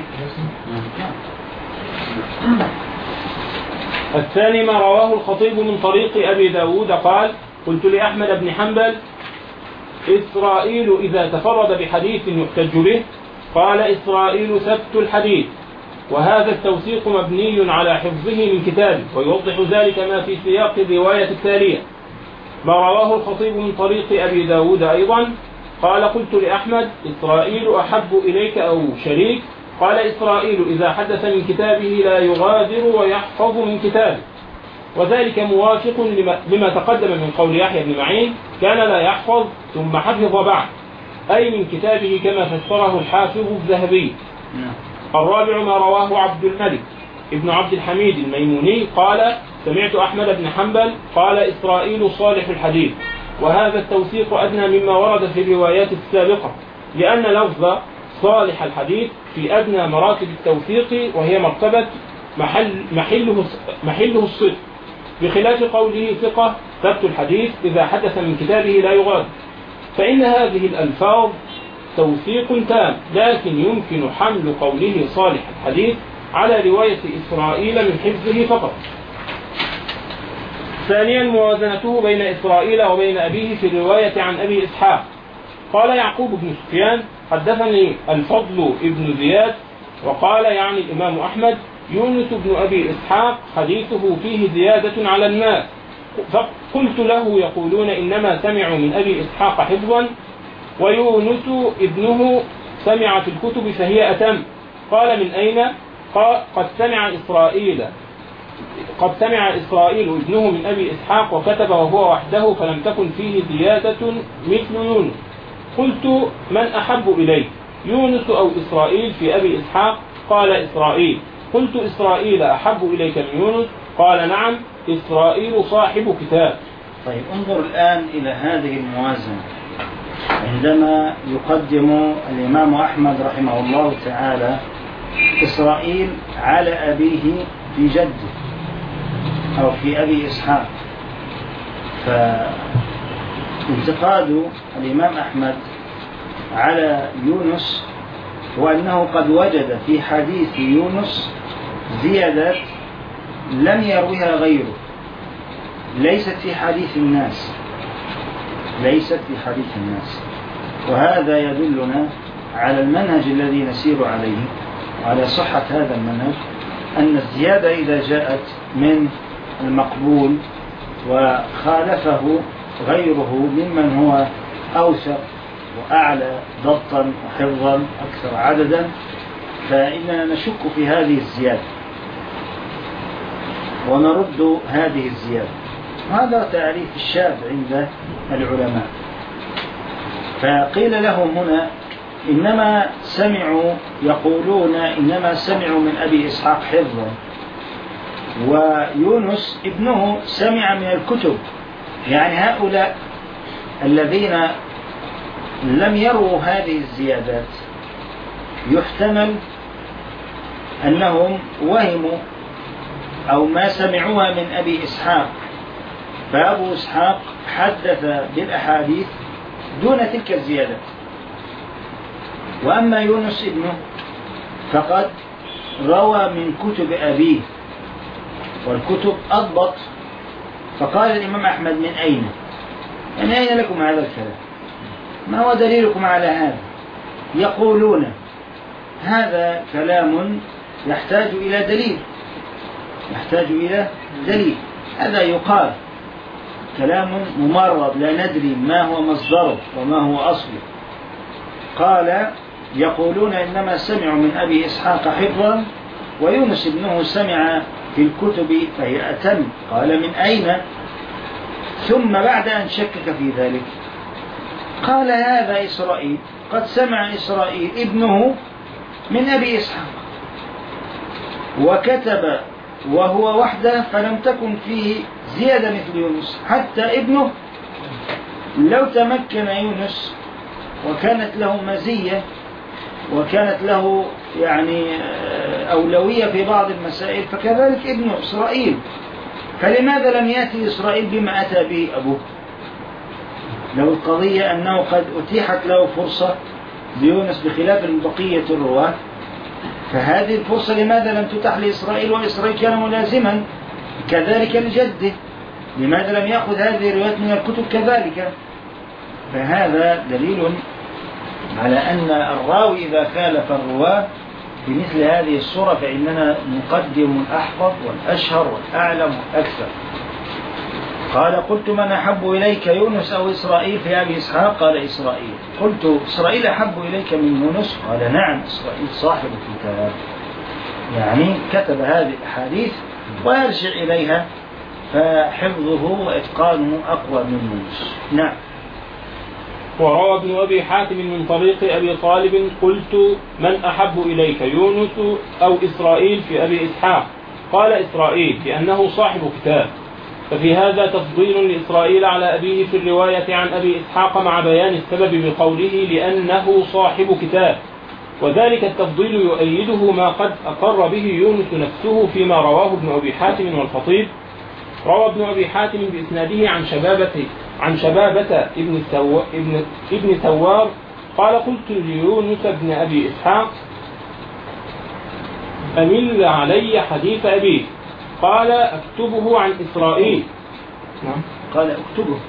الثاني ما رواه الخطيب من طريق أبي داود قال: قلت لأحمد بن حنبل: إسرائيل إذا تفرد بحديث يحتج به، قال: إسرائيل ثبت الحديث، وهذا التوثيق مبني على حفظه من كتابه، ويوضح ذلك ما في سياق الرواية التالية. ما رواه الخطيب من طريق أبي داود أيضا قال: قلت لأحمد: إسرائيل أحب إليك أو شريك؟ قال: إسرائيل إذا حدث من كتابه لا يغادر ويحفظ من كتابه. وذلك موافق لما تقدم من قول يحيى بن معين: كان لا يحفظ ثم حفظ بعد، أي من كتابه كما فسره الحافظ الذهبي. الرابع ما رواه عبد الملك ابن عبد الحميد الميموني قال: سمعت أحمد بن حنبل قال: إسرائيل صالح الحديث، وهذا التوثيق أدنى مما ورد في الروايات السابقة، لأن لفظ صالح الحديث في أدنى مراتب التوثيق، وهي مرتبة محله الصدق، بخلاف قوله ثقة ثبت الحديث إذا حدث من كتابه لا يغادر، فإن هذه الألفاظ توثيق تام، لكن يمكن حمل قوله صالح الحديث على رواية إسرائيل من حفظه فقط. ثانيا موازنته بين إسرائيل وبين أبيه في الرواية عن أبي إسحاق. قال يعقوب بن سفيان: حدثني الفضل ابن زياد، وقال يعني الإمام أحمد: يونس بن أبي إسحاق حديثه فيه زيادة على الناس. فقلت له: يقولون إنما سمعوا من أبي إسحاق حفظا، ويونس ابنه سمع في الكتب فهي أتم. قال: من أين؟ قال: قد سمع إسرائيل ابنه من أبي إسحاق وكتب وهو وحده، فلم تكن فيه زيادة مثل يونس. قلت: من أحب إليك، يونس أو إسرائيل في أبي إسحاق؟ قال: إسرائيل. قلت: إسرائيل أحب إليك من يونس؟ قال: نعم، إسرائيل صاحب كتاب. طيب، انظر الآن إلى هذه الموازنة. عندما يقدم الإمام أحمد رحمه الله تعالى إسرائيل على أبيه في جده أو في أبي إسحاق، فانتقاد الإمام أحمد على يونس هو أنه قد وجد في حديث يونس زيادة لم يروها غيره، ليست في حديث الناس، وهذا يدلنا على المنهج الذي نسير عليه وعلى صحة هذا المنهج، أن الزيادة إذا جاءت من المقبول وخالفه غيره ممن هو أوثق وأعلى ضبطا وحفظا أكثر عددا، فإننا نشك في هذه الزيادة ونرد هذه الزيادة. هذا تعريف الشاذ عند العلماء. فقيل لهم هنا: إنما سمعوا، يقولون إنما سمعوا من أبي إسحاق حفظا، ويونس ابنه سمع من الكتب. يعني هؤلاء الذين لم يروا هذه الزيادات يحتمل أنهم وهموا أو ما سمعوها من أبي إسحاق، فأبو إسحاق حدث بالأحاديث دون تلك الزيادات، وأما يونس ابنه فقد روى من كتب أبيه، والكتب أضبط. فقال الإمام أحمد: من أين؟ يعني أين لكم هذا الكلام؟ ما هو دليلكم على هذا؟ يقولون هذا كلام يحتاج إلى دليل، هذا يقال كلام ممرض لا ندري ما هو مصدره وما هو أصله. قال: يقولون إنما سمعوا من أبي إسحاق حفظا، ويونس ابنه سمع في الكتب فهي أتم. قال: من أين؟ ثم بعد أن شكك في ذلك قال: هذا إسرائيل، قد سمع إسرائيل ابنه من أبي إسحاق وكتب وهو وحده، فلم تكن فيه زيادة مثل يونس، حتى ابنه لو تمكن يونس وكانت له مزية وكانت له يعني أولوية في بعض المسائل فكذلك ابن إسرائيل. فلماذا لم يأتي إسرائيل بما أتى به أبوه؟ لو القضية أنه قد أتيحت له فرصة ليونس بخلاف بقية الرواة، فهذه الفرصة لماذا لم تتح لإسرائيل وإسرائيل كان ملازما كذلك لجده؟ لماذا لم يأخذ هذه الروايات من الكتب كذلك؟ فهذا دليل على أن الراوي إذا خالف الرواة بمثل هذه الصورة فإننا نقدم الأحفظ والأشهر والأعلم والأكثر. قال قلت من أحب إليك يونس أو إسرائيل في أبي إسحاق؟ قال إسرائيل. قلت إسرائيل أحب إليك من يونس؟ قال نعم إسرائيل صاحب الكتاب، يعني كتب هذه الأحاديث ويرجع إليها فحفظه وإتقانه أقوى من يونس. نعم. وروى ابن أبي حاتم من طريق أبي طالب قلت من أحب إليك يونس أو إسرائيل في أبي إسحاق؟ قال إسرائيل لأنه صاحب كتاب. ففي هذا تفضيل لإسرائيل على أبيه في الرواية عن أبي إسحاق مع بيان السبب بقوله لأنه صاحب كتاب، وذلك التفضيل يؤيده ما قد أقر به يونس نفسه فيما رواه ابن أبي حاتم والخطيب. روى ابن أبي حاتم بإسناده عن شبابة ابن ثوار قال قلت ليونس بن أبي إسحاق أمل علي حديث أبيه؟ قال أكتبه عن إسرائيل. نعم. قال أكتبه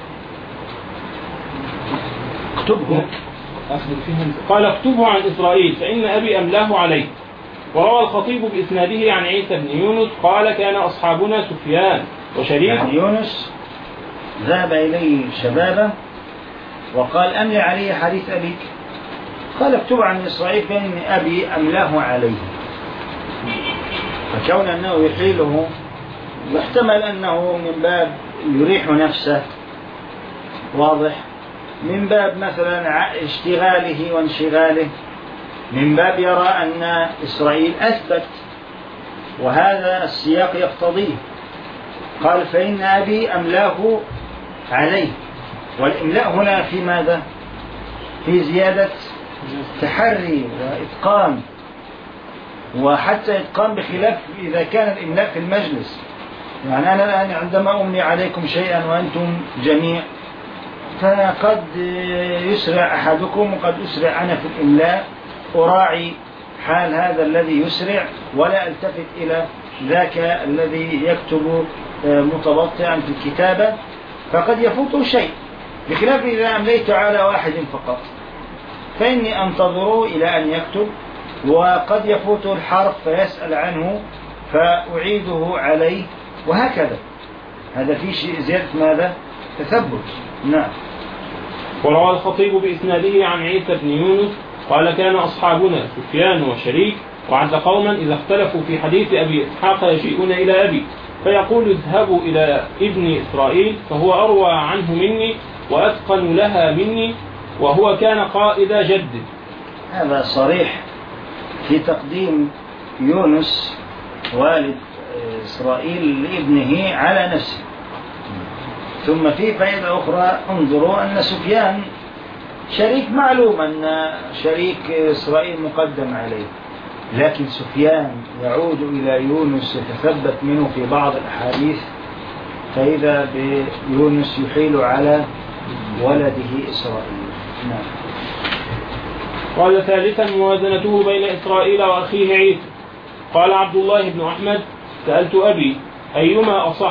قال أكتبه عن إسرائيل فإن أبي أملاه عليه. وروى الخطيب بإسناده عن عيسى بن يونس قال كان أصحابنا سفيان وشريك. يعني يونس ذهب إليه شبابه وقال أملي علي حديث أبيك، قال اكتب عن إسرائيل فإن أبي أملاه عليه. فكون أنه يحيله يحتمل أنه من باب يريح نفسه، واضح، من باب مثلا اشتغاله وانشغاله، من باب يرى أن إسرائيل أثبت وهذا السياق يقتضيه. قال فإن أبي أملاه عليه، والإملاء هنا في ماذا؟ في زيادة تحري وإتقان، وحتى إتقان بخلاف إذا كان الإملاء في المجلس. يعني أنا الآن عندما أملي عليكم شيئا وأنتم جميع فقد يسرع أحدكم وقد أسرع أنا في الإملاء، أراعي حال هذا الذي يسرع ولا ألتفت إلى ذاك الذي يكتب متبطئا في الكتابة، فقد يفوته شيء، بخلاف إذا أمليت على واحد فقط فإني أنتظر إلى أن يكتب، وقد يفوت الحرف فيسأل عنه فأعيده عليه، وهكذا. هذا في شيء زيادة ماذا؟ تثبت. نعم. وروى الخطيب بإسناده عن عيسى بن يونس قال كان أصحابنا سفيان وشريك وعد قوما إذا اختلفوا في حديث أبي إسحاق يجيئون إلى أبي فيقول اذهبوا إلى ابن إسرائيل فهو أروى عنه مني وأتقن لها مني وهو كان قائد جد. هذا صريح في تقديم يونس والد إسرائيل لابنه على نفسه. ثم في فائدة أخرى، انظروا أن سفيان شريك، معلوم أن شريك إسرائيل مقدم عليه، لكن سفيان يعود إلى يونس يتثبت منه في بعض الأحاديث، فإذا بيونس يحيل على ولده إسرائيل. نعم. قال ثالثا موازنته بين إسرائيل وأخيه عيسى. قال عبد الله بن أحمد سألت أبي أيما أصح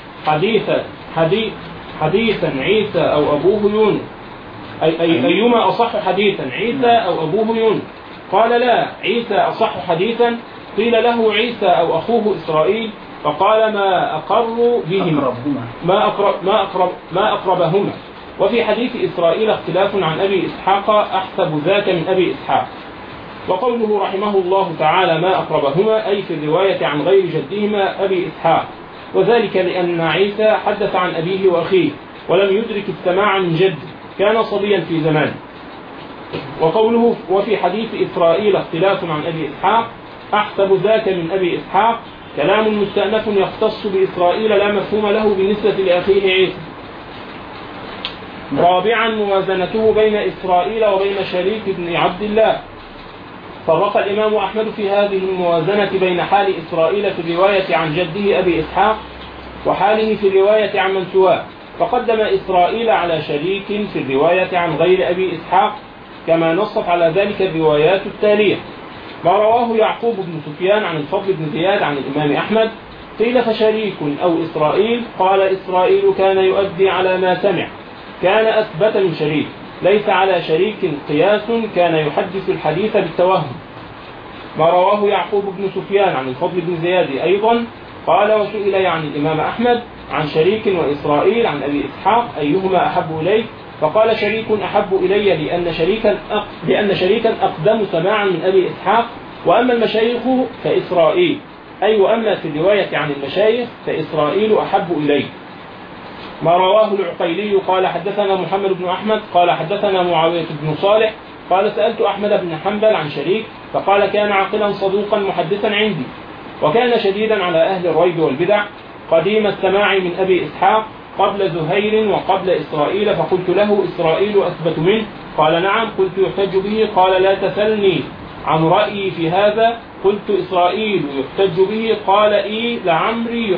حديثا عيسى أو أبوه يونس، أيما أصح حديثا عيسى أو أبوه يونس؟ قال لا، عيسى أصح حديثا. قيل له عيسى أو أخوه إسرائيل؟ فقال ما أقر بهما ما أقربهما. وفي حديث إسرائيل اختلاف عن أبي إسحاق أحسب ذاك من أبي إسحاق. وقوله رحمه الله تعالى ما أقربهما أي في الرواية عن غير جدهما أبي إسحاق، وذلك لأن عيسى حدث عن أبيه وأخيه ولم يدرك السماع من جد، كان صبيا في زمان. وقوله وفي حديث إسرائيل اختلاف عن أبي إسحاق أحسب ذاك من أبي إسحاق كلام مستأنف يختص بإسرائيل لا مفهوم له بالنسبة لأخيه عيسى. رابعا موازنته بين إسرائيل وبين شريك بن عبد الله. فرق الإمام أحمد في هذه الموازنة بين حال إسرائيل في الرواية عن جده أبي إسحاق وحاله في الرواية عن من سواه، فقدم إسرائيل على شريك في الرواية عن غير أبي إسحاق كما نصت على ذلك الروايات التالية: ما رواه يعقوب بن سفيان عن الفضل بن زياد عن الإمام أحمد قيل فشريك أو إسرائيل، قال إسرائيل كان يؤدي على ما سمع، كان أثبت من شريك، ليس على شريك قياس، كان يحدث الحديث بالتوهم. ما رواه يعقوب بن سفيان عن الفضل بن زياد أيضا قال وسئل يعني الإمام أحمد عن شريك وإسرائيل عن أبي إسحاق أيهما أحب إليك، فقال شريك أحب إلي لأن شريكا أقدم سماعا من أبي إسحاق، وأما المشايخ فإسرائيل، أي وأما في الرواية عن المشايخ فإسرائيل أحب إلي. ما رواه العقيلي قال حدثنا محمد بن أحمد قال حدثنا معاوية بن صالح قال سألت أحمد بن حنبل عن شريك فقال كان عاقلا صدوقا محدثا عندي، وكان شديدا على أهل الريب والبدع، قديم السماع من أبي إسحاق قبل زهير وقبل إسرائيل، فقلت له إسرائيل أثبت منه؟ قال نعم. قلت يحتج به؟ قال لا تسلني عن رأيي في هذا. قلت إسرائيل يحتج به؟ قال إي لعمري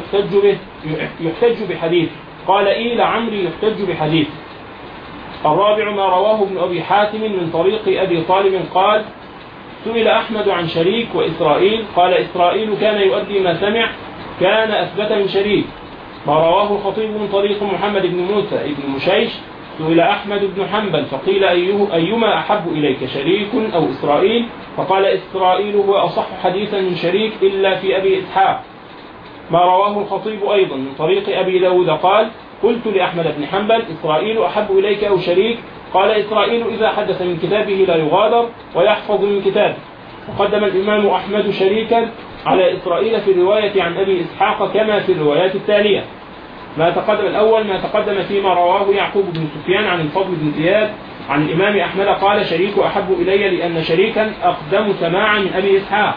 يحتج بحديث. قال إي لعمري يحتج بحديث. الرابع ما رواه ابن أبي حاتم من طريق أبي طالب قال سئل أحمد عن شريك وإسرائيل، قال إسرائيل كان يؤدي ما سمع، كان أثبت من شريك. ما رواه الخطيب من طريق محمد بن موسى بن مشيش سئل أحمد بن حنبل فقيل أيما أحب إليك شريك أو إسرائيل، فقال إسرائيل هو أصح حديثا من شريك إلا في أبي إسحاق. ما رواه الخطيب أيضا من طريق أبي داود قال قلت لأحمد بن حنبل إسرائيل أحب إليك أو شريك؟ قال إسرائيل إذا حدث من كتابه لا يغادر ويحفظ من كتابه. وقدم الإمام أحمد شريكا على إسرائيل في الرواية عن أبي إسحاق كما في الروايات التالية. ما تقدم الأول ما تقدم فيما رواه يعقوب بن سفيان عن الفضل بن زياد عن الإمام أحمد قال شريك أحب إلي لأن شريكا أقدم سماعا من أبي إسحاق.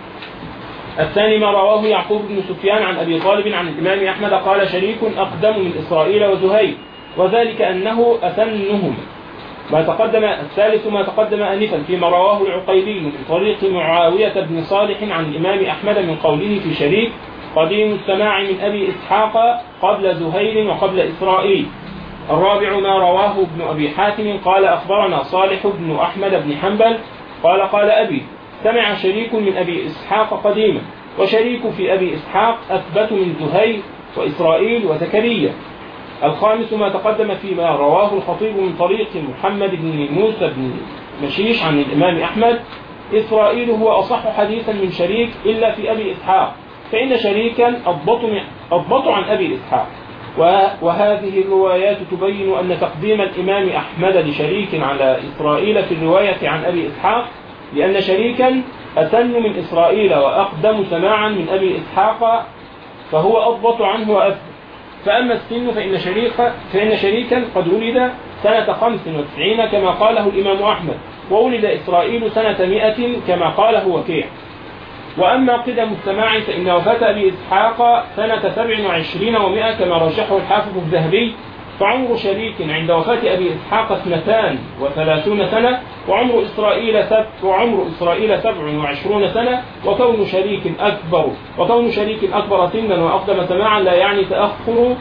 الثاني ما رواه يعقوب بن سفيان عن أبي طالب عن الإمام أحمد قال شريك أقدم من إسرائيل وزهير، وذلك أنه أثنهم. ما تقدم الثالث ما تقدم آنفا فيما رواه العقيلي من طريق معاوية بن صالح عن الإمام أحمد من قوله في شريك قديم السماع من أبي إسحاق قبل زهير وقبل إسرائيل. الرابع ما رواه ابن أبي حاتم قال أخبرنا صالح بن أحمد بن حنبل قال أبي سمع شريك من أبي إسحاق قديما، وشريك في أبي إسحاق أثبت من زهير وإسرائيل وزكريا. الخامس ما تقدم فيما رواه الخطيب من طريق محمد بن موسى بن مشيش عن الإمام أحمد إسرائيل هو أصح حديثا من شريك إلا في أبي إسحاق، فإن شريكا أضبط عن أبي إسحاق. وهذه الروايات تبين أن تقديم الإمام أحمد لشريك على إسرائيل في الرواية عن أبي إسحاق لأن شريكا أتن من إسرائيل وأقدم سماعا من أبي إسحاق فهو أضبط عنه وأثبت. فأما السن فإن شريكا قد ولد سنة 95 كما قاله الإمام أحمد، وولد إسرائيل سنة 100 كما قاله وكيع. وأما قدم السماع فإن وفاة أبي إسحاق سنة 27 و100 كما رجحه الحافظ الذهبي، فعمر شريك عند وفاة أبي إسحاق 32 سنة، وعمر إسرائيل 27 سنة، وكون شريك أكبر سنا وأقدم سماعا لا يعني تأخر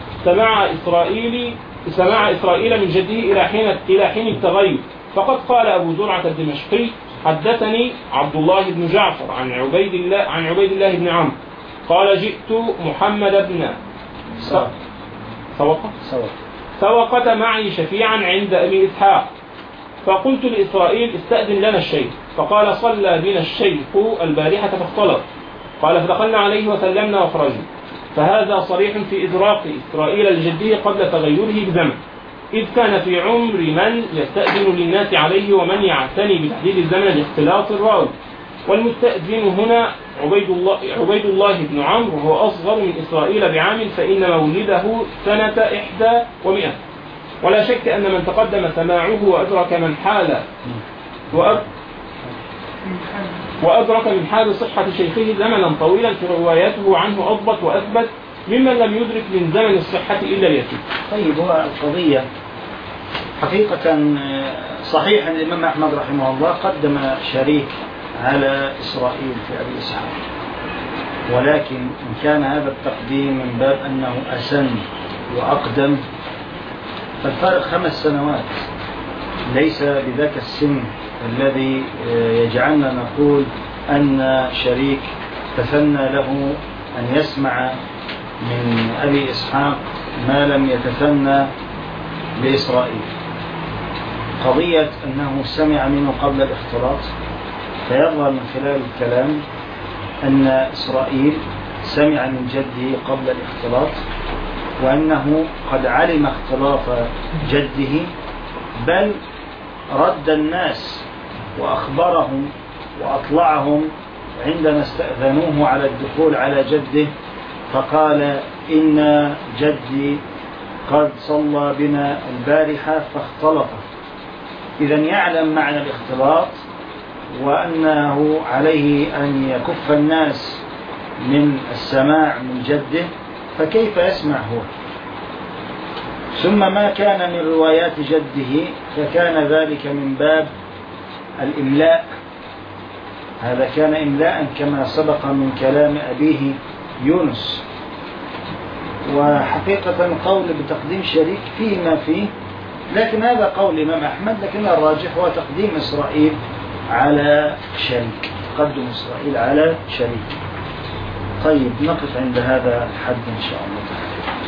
سماع إسرائيل من جده إلى حين التغير. فقد قال أبو زرعة الدمشقي حدثني عبد الله بن جعفر عن عبيد الله بن عمرو قال جئت محمد بن سوقة معي شفيعا عند أبي إسحاق، فقلت لإسرائيل استأذن لنا الشيخ، فقال صلى بنا الشيخ البارحة فاختلط، قال فدخلنا عليه وسلمنا وخرجنا. فهذا صريح في إدراك إسرائيل لجده قبل تغيره بزمن، إذ كان في عمر من يستأذن للناس عليه ومن يعتني بتحديد الزمن لاختلاط الراوي. والمستأذن هنا عبيد الله بن عمرو وهو أصغر من إسرائيل بعام، فإن مولده سنة 100. ولا شك أن من تقدم سماعه وأدرك من حال صحة شيخه زمنا طويلا فرواياته عنه أضبط وأثبت ممن لم يدرك من زمن الصحة إلا اليسير. طيب، هو القضية حقيقة صحيح أن الإمام أحمد رحمه الله قدم شريك على إسرائيل في أبي إسحاق، ولكن إن كان هذا التقديم من باب أنه أسن وأقدم فالفارق 5 سنوات، ليس بذاك السن الذي يجعلنا نقول أن شريك تثنى له أن يسمع من أبي إسحاق ما لم يتثنى لإسرائيل. قضية أنه سمع منه قبل الاختلاط، فيظهر من خلال الكلام أن إسرائيل سمع من جده قبل الاختلاط، وأنه قد علم اختلاط جده، بل رد الناس وأخبرهم وأطلعهم عندما استأذنوه على الدخول على جده، فقال إن جدي قد صلى بنا البارحة فاختلط. إذن يعلم معنى الاختلاط وأنه عليه أن يكف الناس من السماع من جده، فكيف يسمع هو؟ ثم ما كان من روايات جده فكان ذلك من باب الإملاء، هذا كان إملاء كما سبق من كلام أبيه يونس. وحقيقة قول بتقديم شريك فيه ما فيه، لكن هذا قول الإمام أحمد، لكن الراجح هو تقديم إسرائيل على شريك، تقدم إسرائيل على شريك. طيب نقف عند هذا الحد إن شاء الله تعالى.